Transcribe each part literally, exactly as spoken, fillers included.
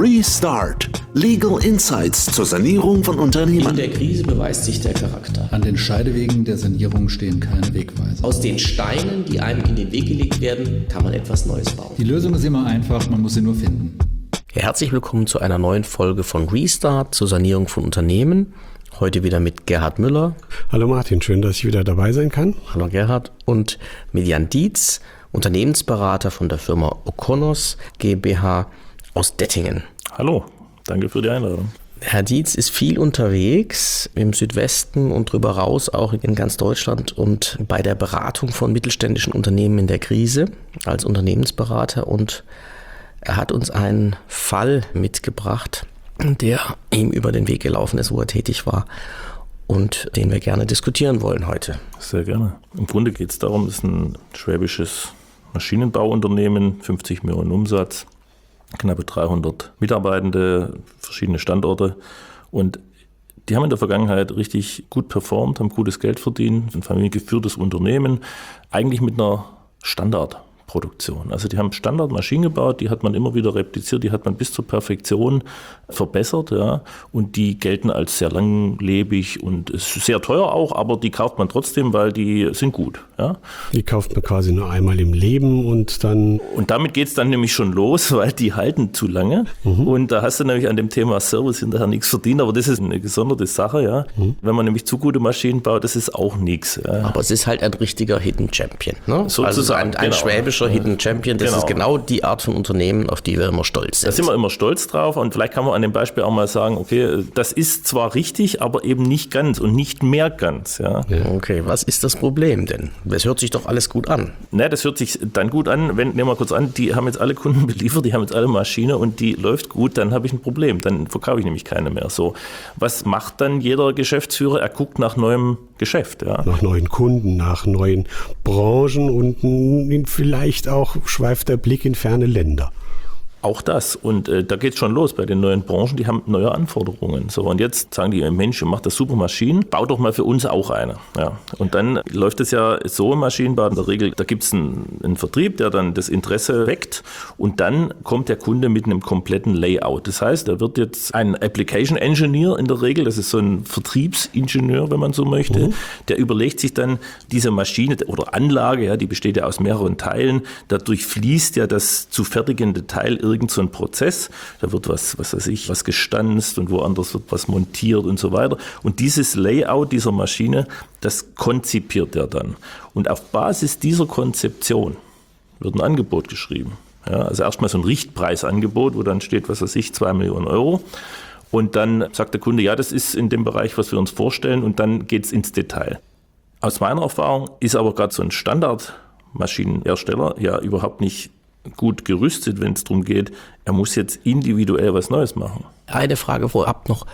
Restart. Legal Insights zur Sanierung von Unternehmen. In der Krise beweist sich der Charakter. An den Scheidewegen der Sanierung stehen keine Wegweiser. Aus den Steinen, die einem in den Weg gelegt werden, kann man etwas Neues bauen. Die Lösung ist immer einfach, man muss sie nur finden. Herzlich willkommen zu einer neuen Folge von Restart zur Sanierung von Unternehmen. Heute wieder mit Gerhard Müller. Hallo Martin, schön, dass ich wieder dabei sein kann. Hallo Gerhard. Und mit Jan Dietz, Unternehmensberater von der Firma Okonos GmbH aus Dettingen. Hallo, danke für die Einladung. Herr Dietz ist viel unterwegs im Südwesten und drüber raus, auch in ganz Deutschland und bei der Beratung von mittelständischen Unternehmen in der Krise als Unternehmensberater. Und er hat uns einen Fall mitgebracht, der ihm über den Weg gelaufen ist, wo er tätig war und den wir gerne diskutieren wollen heute. Sehr gerne. Im Grunde geht es darum, es ist ein schwäbisches Maschinenbauunternehmen, fünfzig Millionen Umsatz, knappe dreihundert Mitarbeitende, verschiedene Standorte, und die haben in der Vergangenheit richtig gut performt, haben gutes Geld verdient, ein familiengeführtes Unternehmen, eigentlich mit einer Standardproduktion. Also die haben Standardmaschinen gebaut, die hat man immer wieder repliziert, die hat man bis zur Perfektion verbessert, ja, und die gelten als sehr langlebig und ist sehr teuer auch, aber die kauft man trotzdem, weil die sind gut. Ja. Die kauft man quasi nur einmal im Leben und dann... Und damit geht es dann nämlich schon los, weil die halten zu lange, mhm. und da hast du nämlich an dem Thema Service hinterher nichts verdient, aber das ist eine gesonderte Sache, ja. Mhm. Wenn man nämlich zu gute Maschinen baut, das ist auch nichts. Ja. Aber es ist halt ein richtiger Hidden Champion, ne? Sozusagen, also so ein, ein genau. schwäbischer Hidden Champion, das genau. ist genau die Art von Unternehmen, auf die wir immer stolz sind. Da sind wir immer stolz drauf, und vielleicht kann man an dem Beispiel auch mal sagen, okay, das ist zwar richtig, aber eben nicht ganz und nicht mehr ganz. Ja. Okay, was ist das Problem denn? Das hört sich doch alles gut an. Ne, das hört sich dann gut an, wenn, nehmen wir mal kurz an, die haben jetzt alle Kunden beliefert, die haben jetzt alle Maschine und die läuft gut, dann habe ich ein Problem, dann verkaufe ich nämlich keine mehr. So, was macht dann jeder Geschäftsführer? Er guckt nach neuem Geschäft. Ja. Nach neuen Kunden, nach neuen Branchen und vielleicht auch schweift der Blick in ferne Länder. Auch das. Und äh, da geht es schon los bei den neuen Branchen, die haben neue Anforderungen. So, und jetzt sagen die, Mensch, macht das super Maschinen, bau doch mal für uns auch eine. Ja. Und dann läuft es ja so im Maschinenbau in der Regel, da gibt es einen, einen Vertrieb, der dann das Interesse weckt, und dann kommt der Kunde mit einem kompletten Layout. Das heißt, da wird jetzt ein Application Engineer in der Regel, das ist so ein Vertriebsingenieur, wenn man so möchte, mhm. der überlegt sich dann diese Maschine oder Anlage, ja, die besteht ja aus mehreren Teilen, dadurch fließt ja das zu fertigende Teil irgend so ein Prozess, da wird was, was weiß ich, was gestanzt und woanders wird was montiert und so weiter. Und dieses Layout dieser Maschine, das konzipiert er dann. Und auf Basis dieser Konzeption wird ein Angebot geschrieben. Ja, also erstmal so ein Richtpreisangebot, wo dann steht, was weiß ich, zwei Millionen Euro. Und dann sagt der Kunde, ja, das ist in dem Bereich, was wir uns vorstellen, und dann geht es ins Detail. Aus meiner Erfahrung ist aber gerade so ein Standardmaschinenhersteller ja überhaupt nicht gut gerüstet, wenn es darum geht, er muss jetzt individuell was Neues machen. Eine Frage vorab noch,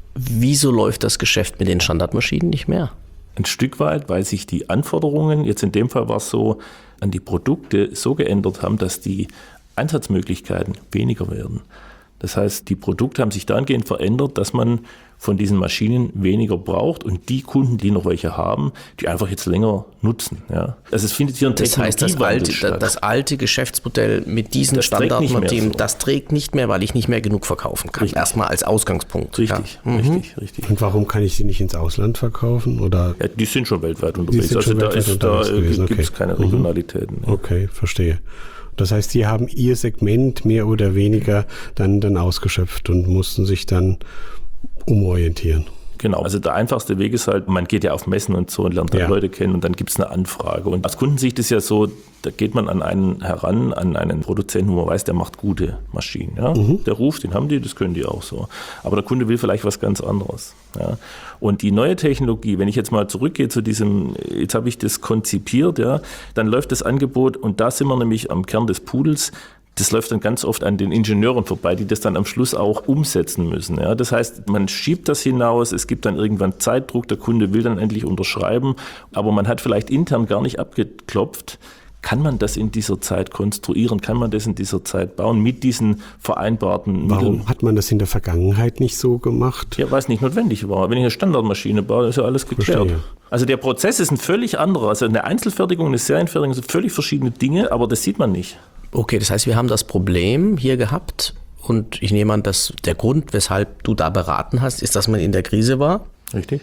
wieso läuft das Geschäft mit den Standardmaschinen nicht mehr? Ein Stück weit, weil sich die Anforderungen, jetzt in dem Fall war es so, an die Produkte so geändert haben, dass die Einsatzmöglichkeiten weniger werden. Das heißt, die Produkte haben sich dahingehend verändert, dass man von diesen Maschinen weniger braucht, und die Kunden, die noch welche haben, die einfach jetzt länger nutzen. Ja. Also es findet hier ein Das heißt, das alte, statt. das alte Geschäftsmodell mit diesen Standardmaschinen, so. das trägt nicht mehr, weil ich nicht mehr genug verkaufen kann. Richtig. Erstmal als Ausgangspunkt. Richtig, ja. richtig, mhm. richtig. Und warum kann ich sie nicht ins Ausland verkaufen? Oder? Ja, die sind schon weltweit unterwegs. Also da, ist, da gibt es okay. keine Regionalitäten. Mhm. Okay, verstehe. Das heißt, die haben ihr Segment mehr oder weniger dann, dann ausgeschöpft und mussten sich dann umorientieren. Genau, also der einfachste Weg ist halt, man geht ja auf Messen und so und lernt dann ja. Leute kennen, und dann gibt es eine Anfrage. Und aus Kundensicht ist ja so, da geht man an einen heran, an einen Produzenten, wo man weiß, der macht gute Maschinen. Ja? Mhm. Der ruft, den haben die, das können die auch so. Aber der Kunde will vielleicht was ganz anderes. Ja? Und die neue Technologie, wenn ich jetzt mal zurückgehe zu diesem, jetzt habe ich das konzipiert, ja, dann läuft das Angebot, und da sind wir nämlich am Kern des Pudels. Das läuft dann ganz oft an den Ingenieuren vorbei, die das dann am Schluss auch umsetzen müssen. Ja, das heißt, man schiebt das hinaus, es gibt dann irgendwann Zeitdruck, der Kunde will dann endlich unterschreiben, aber man hat vielleicht intern gar nicht abgeklopft, kann man das in dieser Zeit konstruieren, kann man das in dieser Zeit bauen mit diesen vereinbarten Warum Mitteln. Hat man das in der Vergangenheit nicht so gemacht? Ja, weil es nicht notwendig war. Wenn ich eine Standardmaschine baue, ist ja alles geklärt. Verstehe. Also der Prozess ist ein völlig anderer. Also eine Einzelfertigung, eine Serienfertigung sind völlig verschiedene Dinge, aber das sieht man nicht. Okay, das heißt, wir haben das Problem hier gehabt, Und ich nehme an, dass der Grund, weshalb du da beraten hast, ist, dass man in der Krise war. Richtig.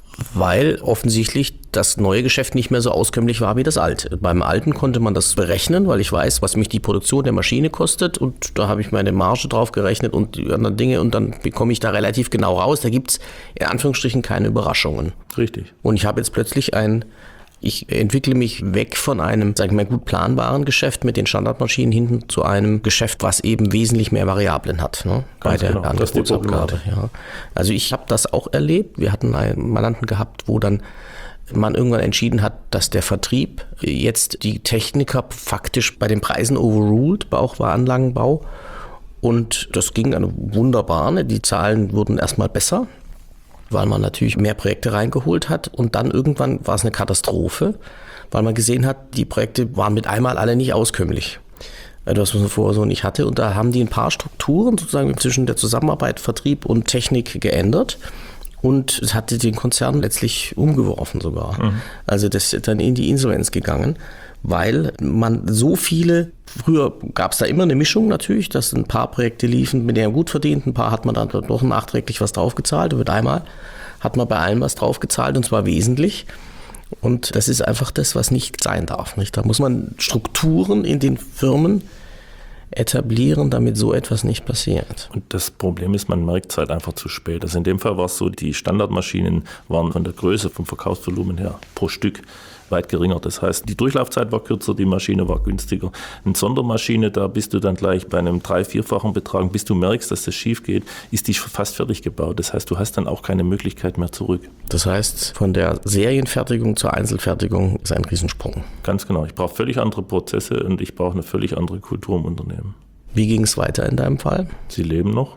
Weil offensichtlich das neue Geschäft nicht mehr so auskömmlich war wie das alte. Beim alten konnte man das berechnen, weil ich weiß, was mich die Produktion der Maschine kostet und da habe ich meine Marge drauf gerechnet und die anderen Dinge und dann bekomme ich da relativ genau raus. Da gibt es in Anführungsstrichen keine Überraschungen. Richtig. Und ich habe jetzt plötzlich ein, ich entwickle mich weg von einem, sag ich mal, gut planbaren Geschäft mit den Standardmaschinen hinten zu einem Geschäft, was eben wesentlich mehr Variablen hat, ne? Bei der genau. Angebotsabgabe. Ja. Also ich habe das auch erlebt. Wir hatten einen Mandanten gehabt, wo dann man irgendwann entschieden hat, dass der Vertrieb jetzt die Techniker faktisch bei den Preisen overruled, Bauanlagenbau. Und das ging dann wunderbar. Ne? Die Zahlen wurden erstmal besser, weil man natürlich mehr Projekte reingeholt hat und dann irgendwann war es eine Katastrophe, weil man gesehen hat, die Projekte waren mit einmal alle nicht auskömmlich. Das, was man vorher so nicht hatte. Und da haben die ein paar Strukturen sozusagen zwischen der Zusammenarbeit, Vertrieb und Technik geändert. Und es hatte den Konzern letztlich umgeworfen sogar. Mhm. Also das ist dann in die Insolvenz gegangen, weil man so viele, früher gab es da immer eine Mischung natürlich, dass ein paar Projekte liefen, mit denen man gut verdient, ein paar hat man dann doch nachträglich was draufgezahlt und mit einmal hat man bei allem was draufgezahlt und zwar wesentlich. Und das ist einfach das, was nicht sein darf. Nicht? Da muss man Strukturen in den Firmen etablieren, damit so etwas nicht passiert. Und das Problem ist, man merkt es halt einfach zu spät. Also in dem Fall war es so, die Standardmaschinen waren von der Größe, vom Verkaufsvolumen her pro Stück weit geringer. Das heißt, die Durchlaufzeit war kürzer, die Maschine war günstiger. Eine Sondermaschine, da bist du dann gleich bei einem drei-, vierfachen Betrag, bis du merkst, dass das schief geht, ist die fast fertig gebaut. Das heißt, du hast dann auch keine Möglichkeit mehr zurück. Das heißt, von der Serienfertigung zur Einzelfertigung ist ein Riesensprung. Ganz genau. Ich brauche völlig andere Prozesse und ich brauche eine völlig andere Kultur im Unternehmen. Wie ging es weiter in deinem Fall? Sie leben noch.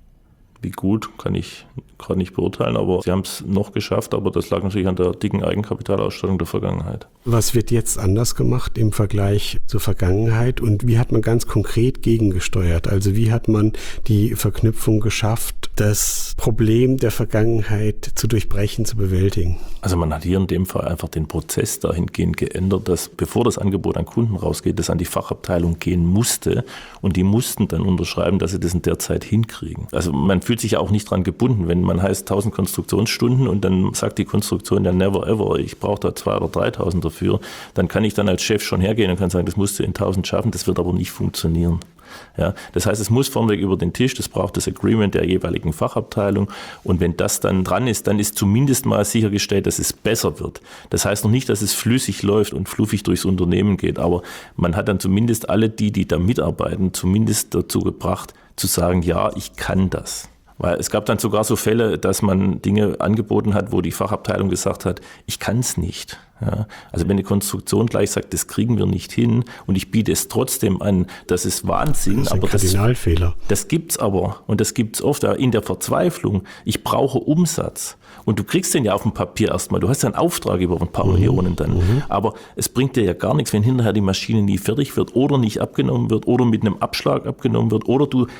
Wie gut, kann ich gerade nicht beurteilen, aber sie haben es noch geschafft, aber das lag natürlich an der dicken Eigenkapitalausstattung der Vergangenheit. Was wird jetzt anders gemacht im Vergleich zur Vergangenheit und wie hat man ganz konkret gegengesteuert? Also wie hat man die Verknüpfung geschafft, das Problem der Vergangenheit zu durchbrechen, zu bewältigen? Also man hat hier in dem Fall einfach den Prozess dahingehend geändert, dass bevor das Angebot an Kunden rausgeht, das an die Fachabteilung gehen musste und die mussten dann unterschreiben, dass sie das in der Zeit hinkriegen. Also man fühlt sich ja auch nicht dran gebunden, wenn man heißt tausend Konstruktionsstunden und dann sagt die Konstruktion ja never ever, ich brauche da zweitausend oder dreitausend dafür, dann kann ich dann als Chef schon hergehen und kann sagen, das musst du in tausend schaffen, das wird aber nicht funktionieren. Ja, das heißt, es muss vorneweg über den Tisch, das braucht das Agreement der jeweiligen Fachabteilung und wenn das dann dran ist, dann ist zumindest mal sichergestellt, dass es besser wird. Das heißt noch nicht, dass es flüssig läuft und fluffig durchs Unternehmen geht, aber man hat dann zumindest alle die, die da mitarbeiten, zumindest dazu gebracht, zu sagen, ja, ich kann das. Weil es gab dann sogar so Fälle, dass man Dinge angeboten hat, wo die Fachabteilung gesagt hat, ich kann es nicht. Ja, also wenn die Konstruktion gleich sagt, das kriegen wir nicht hin und ich biete es trotzdem an, das ist Wahnsinn. Das ist ein aber Kardinalfehler. Das, das gibt's aber und das gibt's oft in der Verzweiflung. Ich brauche Umsatz und du kriegst den ja auf dem Papier erstmal. Du hast ja einen Auftrag über ein paar mhm. Millionen dann. Mhm. Aber es bringt dir ja gar nichts, wenn hinterher die Maschine nie fertig wird oder nicht abgenommen wird oder mit einem Abschlag abgenommen wird oder du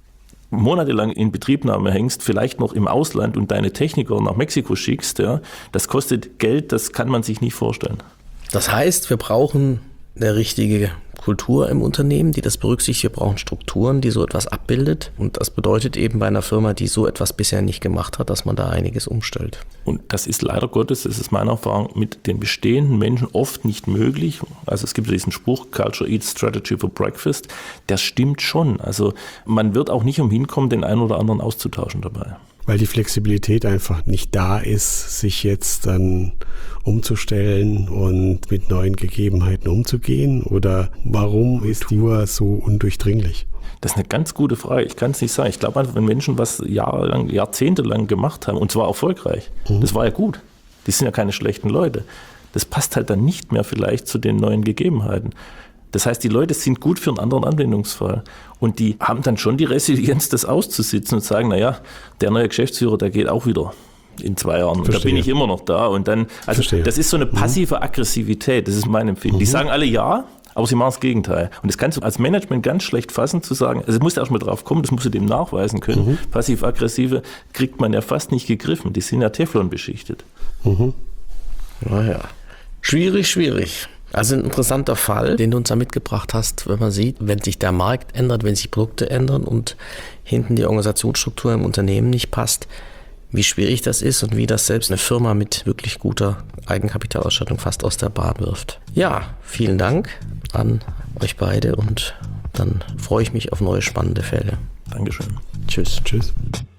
monatelang in Betriebnahme hängst, vielleicht noch im Ausland und deine Techniker nach Mexiko schickst, ja, das kostet Geld, das kann man sich nicht vorstellen. Das heißt, wir brauchen eine richtige Kultur im Unternehmen, die das berücksichtigt. Wir brauchen Strukturen, die so etwas abbildet. Und das bedeutet eben bei einer Firma, die so etwas bisher nicht gemacht hat, dass man da einiges umstellt. Und das ist leider Gottes, das ist meine Erfahrung, mit den bestehenden Menschen oft nicht möglich. Also es gibt diesen Spruch, Culture Eats Strategy for Breakfast. Der stimmt schon. Also man wird auch nicht umhin kommen, den einen oder anderen auszutauschen dabei. Weil die Flexibilität einfach nicht da ist, sich jetzt dann umzustellen und mit neuen Gegebenheiten umzugehen? Oder warum ist die Uhr so undurchdringlich? Das ist eine ganz gute Frage. Ich kann es nicht sagen. Ich glaube einfach, wenn Menschen was jahrelang, jahrzehntelang gemacht haben, und zwar erfolgreich, mhm. das war ja gut. Die sind ja keine schlechten Leute. Das passt halt dann nicht mehr vielleicht zu den neuen Gegebenheiten. Das heißt, die Leute sind gut für einen anderen Anwendungsfall und die haben dann schon die Resilienz, das auszusitzen und sagen, naja, der neue Geschäftsführer, der geht auch wieder in zwei Jahren. Und da bin ich immer noch da. Und dann, also Verstehe. Das ist so eine passive Aggressivität, das ist mein Empfinden. Mhm. Die sagen alle ja, aber sie machen das Gegenteil. Und das kannst du als Management ganz schlecht fassen, zu sagen, also es muss erst mal drauf kommen, das musst du dem nachweisen können. Mhm. Passiv-aggressive kriegt man ja fast nicht gegriffen, die sind ja Teflon beschichtet. Mhm. Naja, schwierig, schwierig. Also ein interessanter Fall, den du uns da mitgebracht hast, wenn man sieht, wenn sich der Markt ändert, wenn sich Produkte ändern und hinten die Organisationsstruktur im Unternehmen nicht passt, wie schwierig das ist und wie das selbst eine Firma mit wirklich guter Eigenkapitalausstattung fast aus der Bahn wirft. Ja, vielen Dank an euch beide und dann freue ich mich auf neue spannende Fälle. Dankeschön. Tschüss. Tschüss.